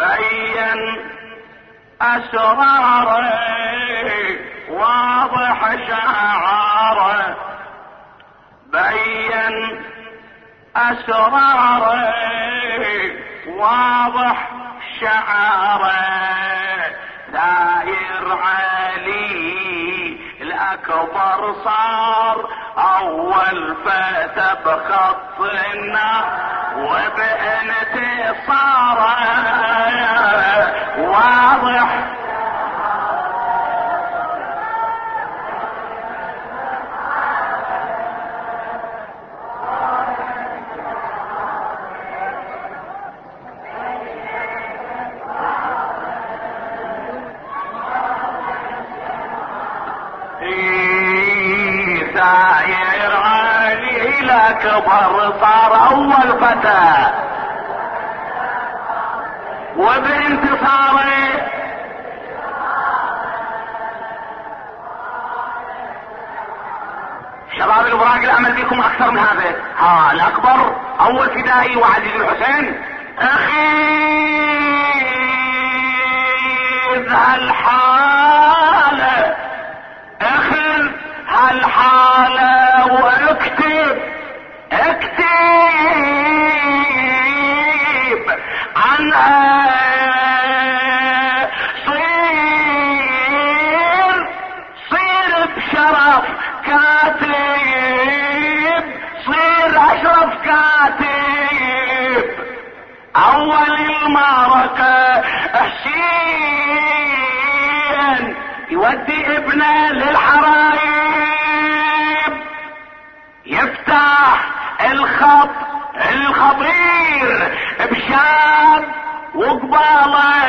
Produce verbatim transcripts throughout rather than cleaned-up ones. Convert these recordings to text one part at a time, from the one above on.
بين اسراره واضح شعاره، بين اسراره واضح شعاره، داير علي الاكبر صار اول فتى بخط النار، وبانتصاره واضح داير علي الاكبر صار اول فتى، وبانتصاره شباب البراق الامل بكم اكثر من هذا. ها الاكبر اول فدائي وعزيز الحسين. اخذ هالحالة اخذ هالحالة واكتب اكتب عنها، صير صير بشرف كاتب، صير اشرف كاتب. اول المعركة حسين يودي ابنه للحرايب، يفتح الخط الخطير بشاب وقباله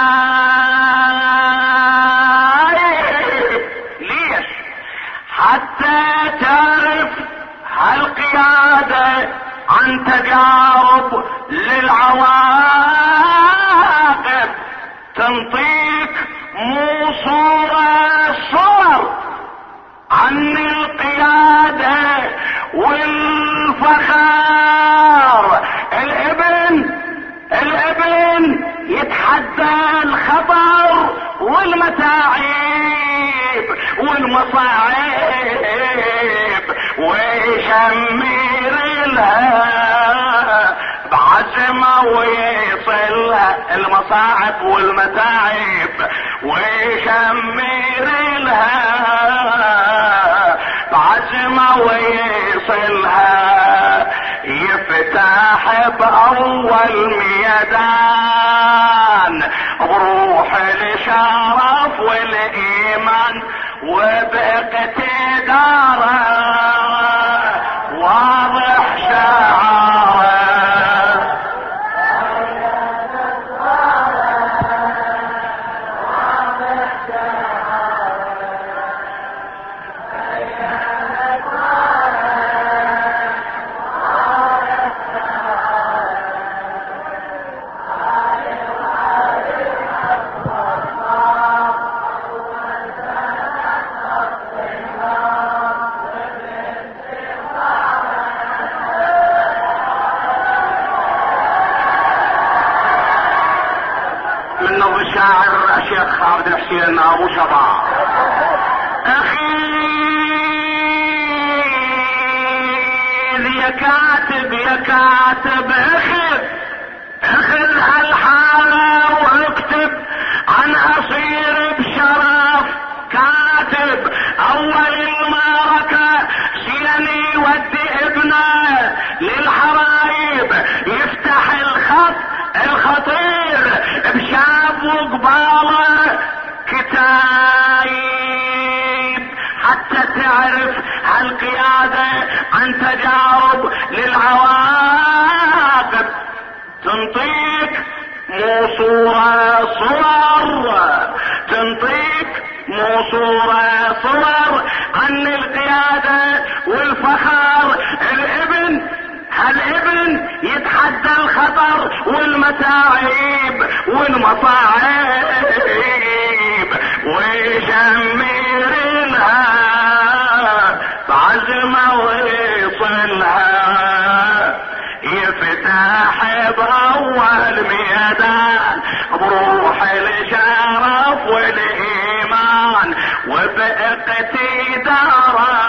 كتايب. ليش؟ حتى تعرف هالقيادة عن تجارب للعواقب، تنطيك مو صورة صور عن القيادة والفخار. الابن الابن يتحدى الخطر والمتاعب والمصاعب، ويشمر لها بعزمه ويصلها المصاعب والمتاعب، ويشمر لها بعزمه ويصلها. يفتح بأول ميدان بروح الشرف والإيمان وباقتداره واضح شعاره. الشاعر الشيخ عبد الحسين ابو شباب. اخي يا كاتب يا كاتب اخذ اخذ هالحالة واكتب عن اصير بشرف كاتب. اول المعركة سيني ودي ابنه للحرايب، يفتح الخط الخطير بشاب وقباله كتايب، حتى تعرف هالقيادة عن تجارب للعواقب، تنطيك مو صورة صور، تنطيك مو صورة صور عن القيادة والفخر. الابن هالابن يتحدى الخطر والمتاعب والمصاعب، ويشمر لها بعزمه ويصلها. يفتح بأول ميدان بروح الشرف والايمان وباقتداره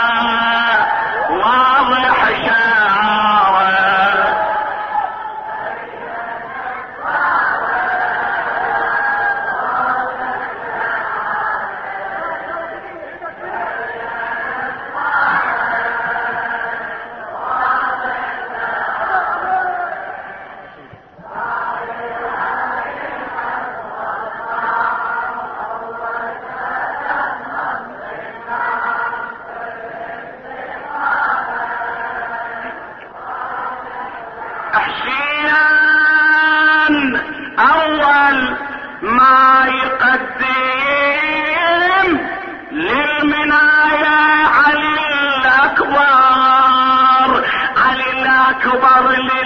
واضح شعاره. أول ما يقدم للمنايا علي الأكبر، علي الأكبر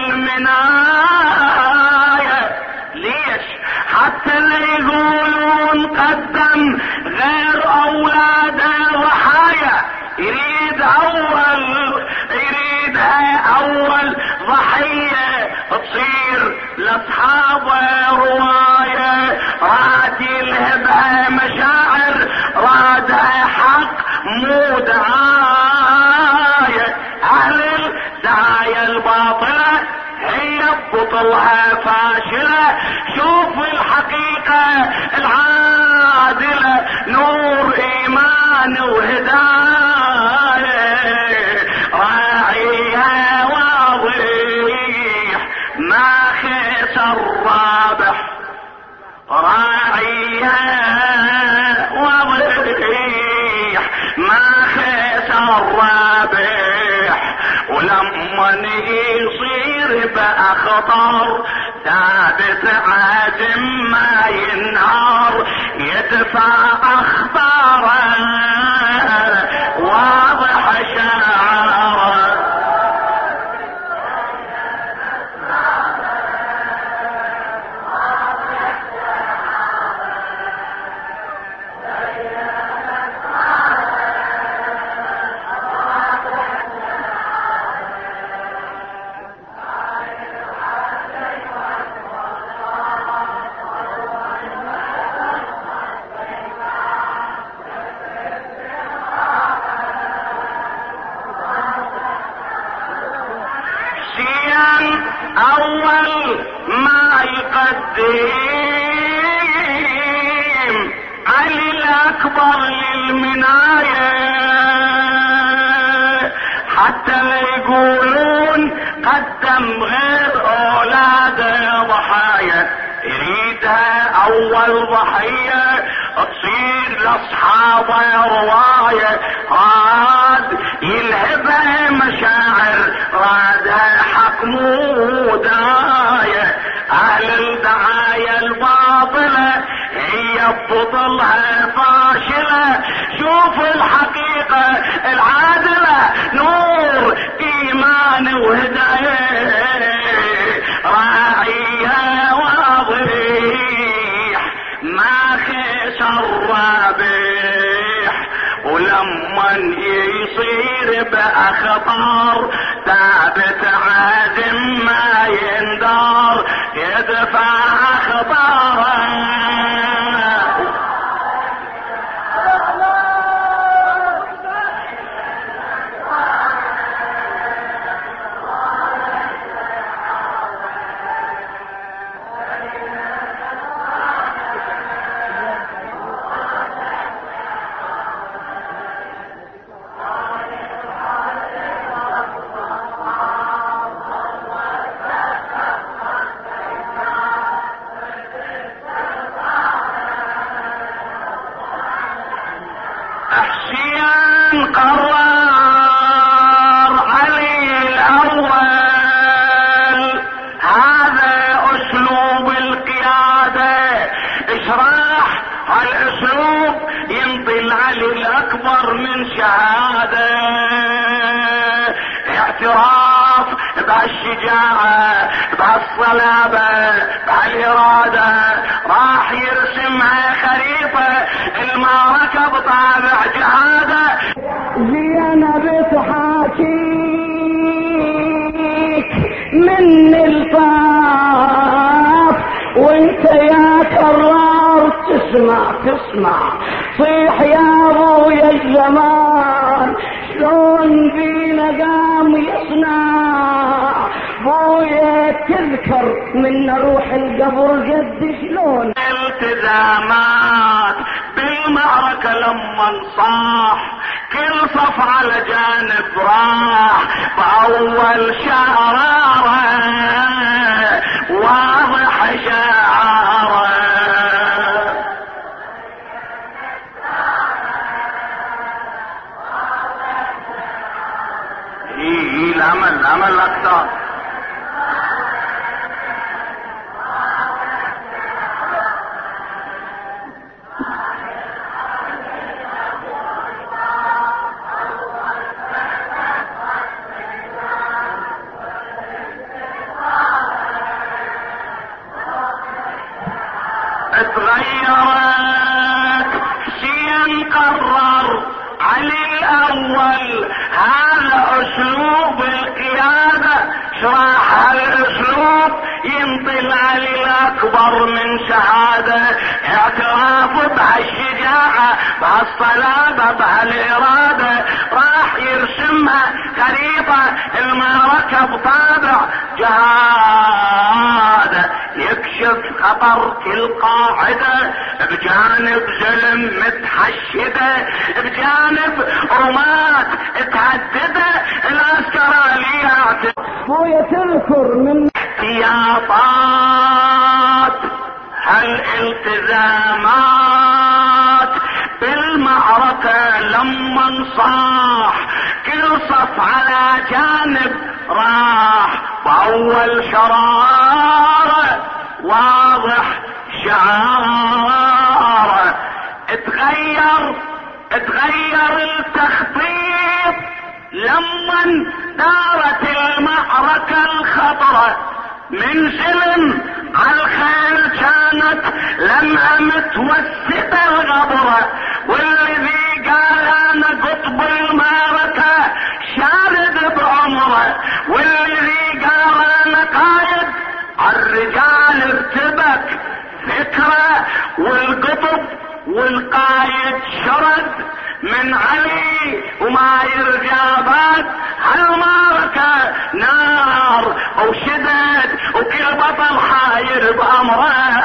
للمنايا. ليش؟ حتى اللي يقولون قدم غير أولاده ضحايا، يريد أول يريد أول ضحية تصير لاصحابه رواية، راد يلهبها مشاعر، رادها حق مو دعاية. اهل الدعاية الباطلة هي بطلها فاشلة، شوف الحقيقة العادلة نور ايمان وهداية، راعيها واضح ما خسر رابح، راعيها واضح ما خسر رابح. ولما يصير بقى خطر ثابت عازم ما ينهار، يدفع اخباره واضح شعاره. أول ما يقدم علي الأكبر للمناية، حتى يقولون قدم غير أولاده ضحايا، يريدها أول ضحية تصير لأصحابه رواية، راد يلهبها مشاعر، رادها حق مو داية. أهل الدعاية الباطلة هي بطلها فاشلة، شوف الحقيقة العادلة نور إيمان وهداية، راعيها واضح ما خسر رابح. ولما يصير بقى خطر ثابت عازم ما يندار، يدفع اخباره. قرار علي الأول، هذا أسلوب القيادة. اشراح هالأسلوب ينطي علي الأكبر من شهادة، اعتراف بهالشجاعة بهالصلابة بهالإرادة، راح يرسمها خريطة المعركة بطابع جهاده. زينب تحاكيك من الطاف وانت يا كرار تسمع تسمع صيح يا ابويا الزمان شلون بينا قام يصنع بويا تذكر من روح القبر جد شلون التزامات بالمعركة لما صاح كل صف على جانب راح بأول شعرارة واضح شعاره ايه الامل الامل اكثر اتغيرت شيء قرر علي الاول هذا اسلوب القيادة شرح هالاسلوب ينطل علي الاكبر من شهادة اعتراف بهالشجاعة بهالصلابة بهالارادة راح يرسمها خريطة المعركة بطابع جهاد يكشف خطر كل قاعدة بجانب زلم متحشدة بجانب رمات تهدده العسكريات بويا تذكر من احتياطات هالالتزامات بالمعركة لما انصاح كل صف على جانب راح بأول شرارة واضح شعاره اتغير اتغير التخطيط لما دارت المعركة الخطرة من سلم عالخيل كانت لما متوسطة الغبرة والذي قال انا قطب المعركة شارد بعمره والذي قال انا قايد عالرجال ارتبك فكرة والقطب والقايد شرد من علي وما يرجع بعد هالمعركة نار وشدد وكل بطل حاير بأمره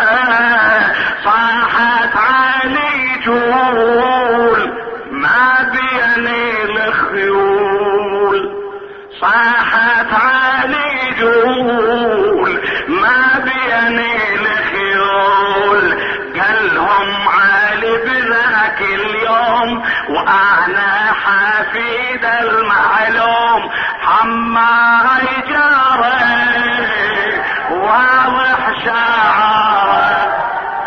صاحت علي جول ما بيني الخيول صاحت علي جول ما بيني الخيول قالهم علي بذاك اليوم وانا حفيد المعلوم حماي جاره واضح شعاره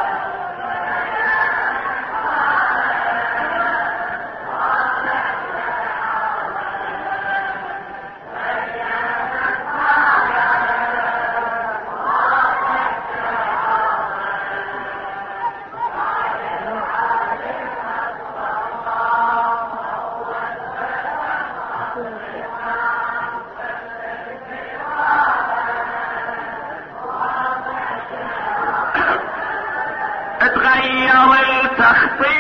اتغير التخطيط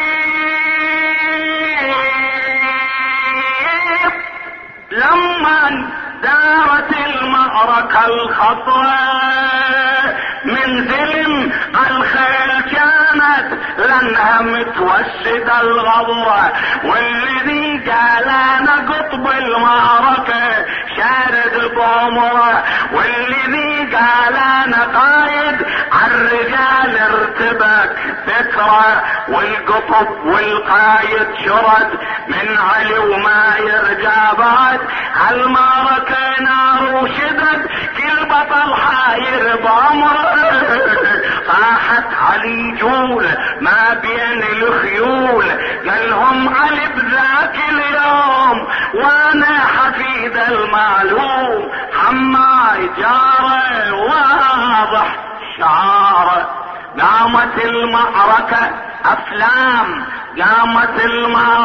لما دارت المعركة الخطرة من زلم الخيل كانت لانها متوسدة الغبرة والذي قال انا قطب المعركة شارد بعمره والذي قال انا قايد عالرجال ارتبك فكرة والقطب والقايد شرد من علي وما يرجع بعد هالمعركة نار وشدد كل بطل حاير بأمره صاحت علي جول ما بين الخيول قالهم علي بذاك اليوم وانا حفيد المعلوم حماي جاره واضح شعاره قامت المعركة افلام قامت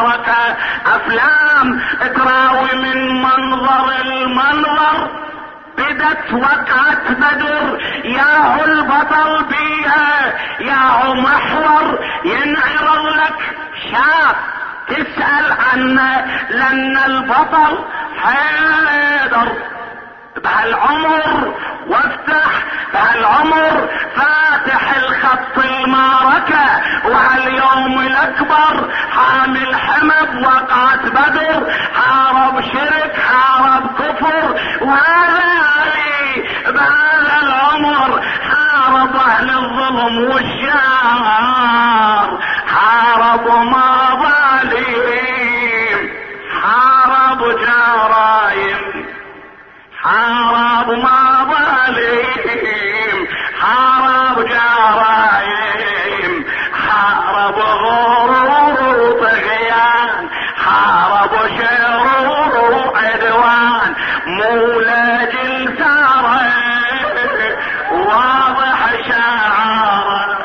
المعركة افلام تراوي من منظر المنظر بدت وقعت بدر، ياهو البطل بيها، ياهو محور ينعرض لك شاب تسأل عنه، لأن البطل حيدر بهالعمر وافتح بهالعمر فاتح الخط المعركة، وهاليوم الأكبر حامل حمد وقعت بدر، حارب شرك حارب كفر، وهذا علي بهذا العمر حارب أهل الظلم والشار، حارب مظالم، حارب جرايم، حارب مظالم، حارب جرايم، حارب غرور وطغيان، حارب شرور وعدوان، مولد الثارة واضح شعاره.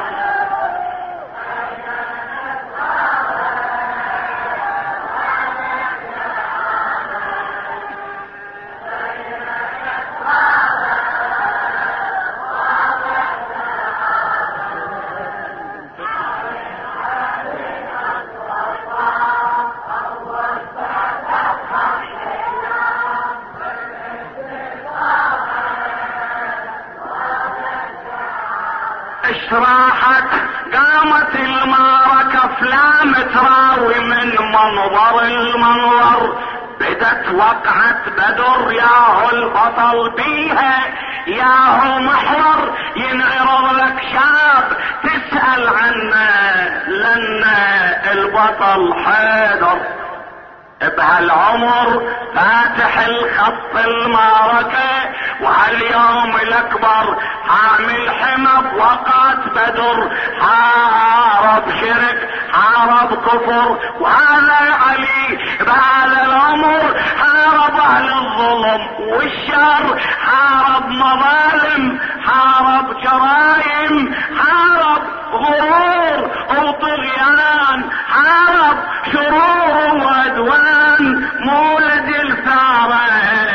اشراحت قامت المعركة فلام تراوي من منظر المنظر، بدت وقعت بدر، ياهو البطل بيها، ياهو محور ينعرض لك شاب تسأل عنه، لأن البطل حيدر بهالعمر فاتح الخط المعركة، وهاليوم الأكبر حامل حمى وقعت بدر، حارب شرك حارب كفر، وهذا علي بهذا العمر حارب أهل الظلم والشر، حارب مظالم، حارب جرايم، حارب غرور وطغيان، حارب شرور وعدوان، مولد الثارة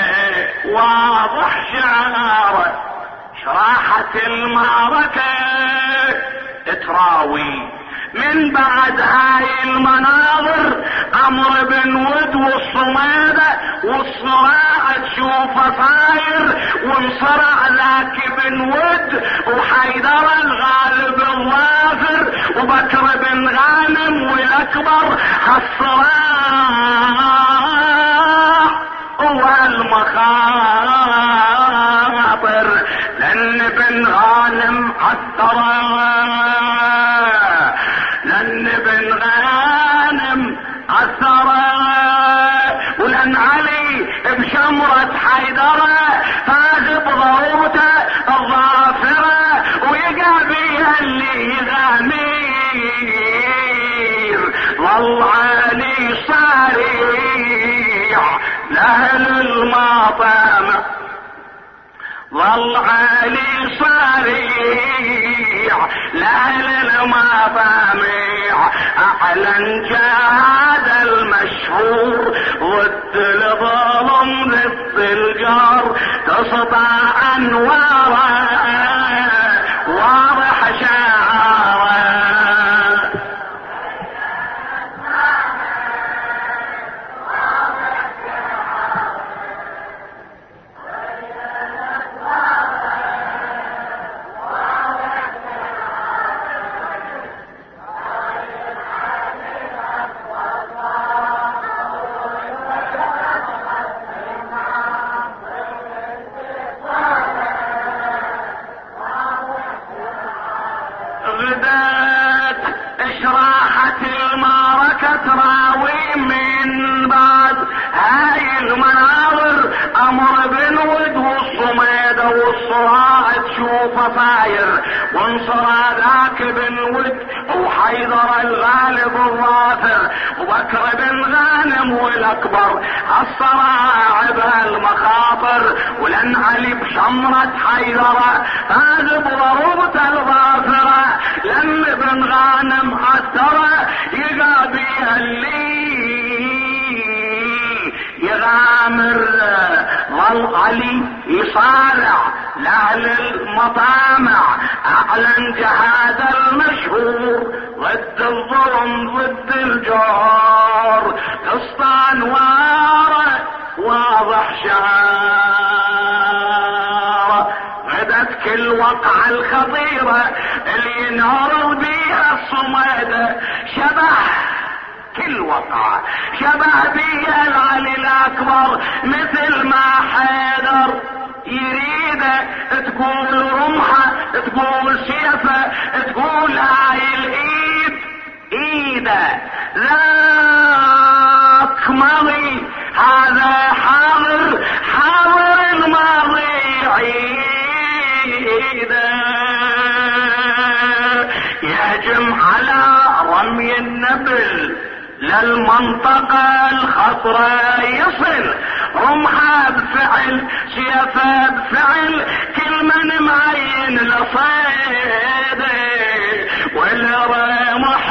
واضح شعاره. شراحة المعركة تراوي من بعد هاي المناظر، عمرو بن ود والصمادة والصراع تشوفه صاير، وانصرع ذاك بن ود وحيدر الغالب الظافر، وبكر بن غانم والاكبر هالصراع والمخاطر، لان بن غانم عثره، لان بن غانم عثره، ولان علي بشمرة حيدره فاز بضربته الظافره، ويقع بيها اللي يغامير، ظل علي صريع لاهل المطامع، ظل علي صريع لاهل المطامع، اعلن جهاد المشهور ضد الظلم ضد الجار، تسطع انواره واضح شعاره. تراوي من بعد هاي المناظر، عمرو بن ود والصميدة والصراع تشوفه صاير، وانصرى ذاك بن ود وحيدر الغالب الظافر، وبكر بن غانم والاكبر الصراع بهالمخاطر، ولن علي بشمرة حيدره فاز بضربته الظافره، لن بن غانم عثره يقابيها اللي يغامر، ظل علي يصارع لأهل المطامع، أعلن جهاد المشهور ضد الظلم ضد الجور، قصة أنواره واضح شعاره، غدت كل وقعة الخطيرة اللي ينعرض بيها الصمد، شبه كل وقعة شبه بيها العلي الأكبر، مثل ما حيدر يريده تقول رمحه تقول سيفه تقول هاي الايد ايده، ذاك ماضي هذا حاضر حاضر الماضي عيده، يهجم على رمي النبل للمنطقة الخطرة يصل، رمحه بفعل سيفه بفعل، كل من معين لصيده، والرمح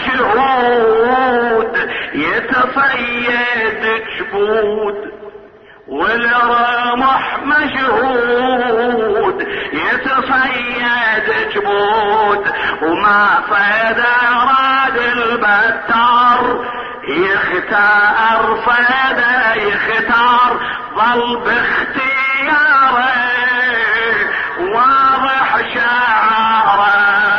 مشهود يتصيد جبود، والرمح مشهود يتصيد جبود، وما صيد راد البتار يختار صيده يختار، ظل باختياره واضح شعاره.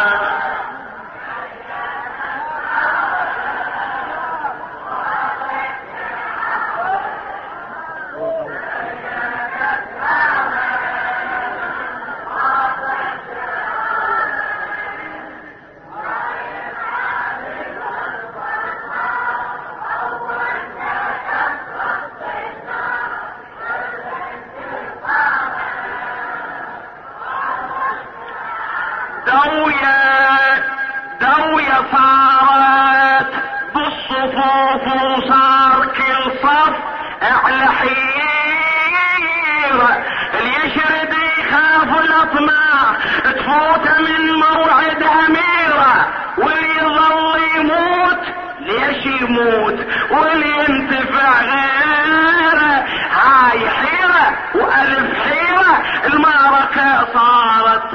دوية دوية صارت بالصفوف، وصار كل صف على حيرة، اللي يشرد يخاف الاطماع تفوت من موعد اميرة، واللي يظل يموت ليش يموت، واللي ينتفع غيره، هاي حيرة والف حيرة، المعركة صارت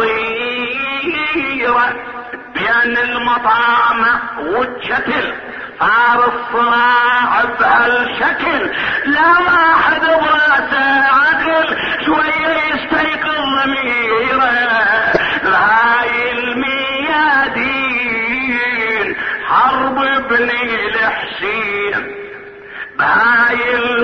خطيرة بين المطامع والشتل، صار الصراع بهالشكل، لا واحد براسه عقل شوية يستيقظ ضميره، هاي الميادين حرب بني الحسين، بهاي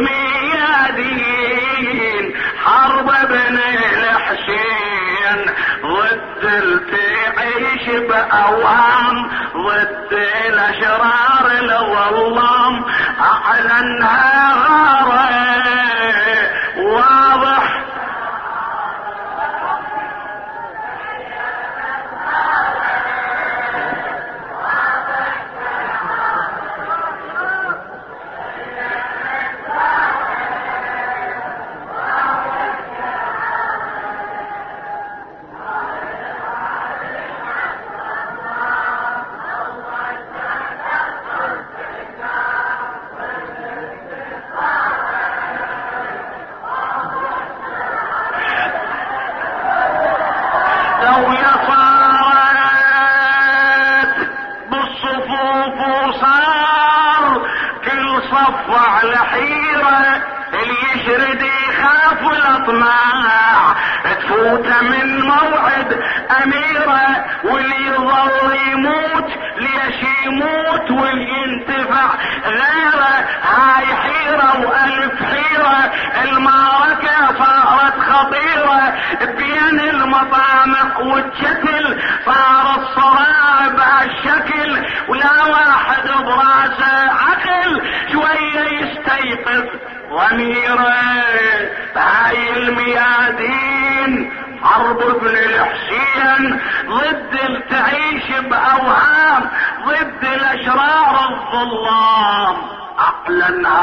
الميادين حرب بني الحسين، ضد التعيش بأوهام، ضد الأشرار الظلام، أعلنها غارة واضح. على حيرة، اللي يشرد يخاف الاطماع تفوت من موعد اميرة، واللي يظل يموت ليش يموت، واللي ينتفع غيره، هاي حيرة والف حيرة، المعركة صارت خطيرة بين المطامع والشتل، صار الصراع بهالشكل، ولا واحد براسه عقل شوية يستيقظ ضميره، هاي الميادين حرب ابن الحسين، ضد التعيش باوهام، ضد الاشرار الظلام، اعلنها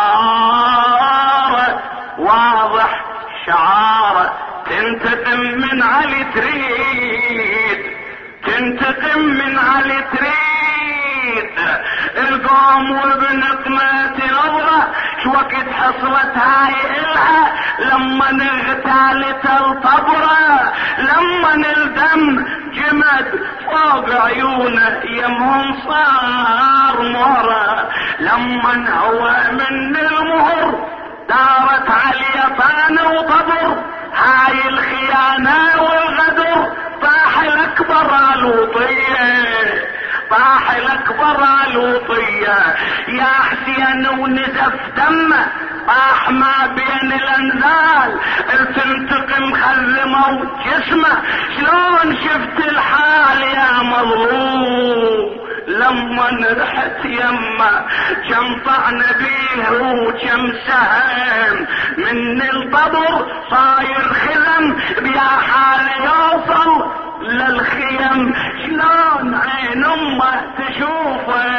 غارة واضح شعاره، تنتقم من علي تريد، تنتقم من علي تريد، القوم وبنقمة نظرة وقت حصلت هاي إلها لما نغتالت الطبرة، لما الدم جمد فوق عيونه يمهم صار مهرة، لما هو من المهر دارت علي طعنة وطبر، هاي الخيانة والغدر طاح الأكبر الوطية، طاح الأكبر الوطية يا حسين ونزف دمه، طاح ما بين الأنذال تنتقم خزمه جسمه، شلون شفت الحال يا مظلوم لما رحت يمه، كم طعن بيه وكم سهم من الطبر صاير خزم بيا حال يوصل للخيم، شلون عين امه تشوفه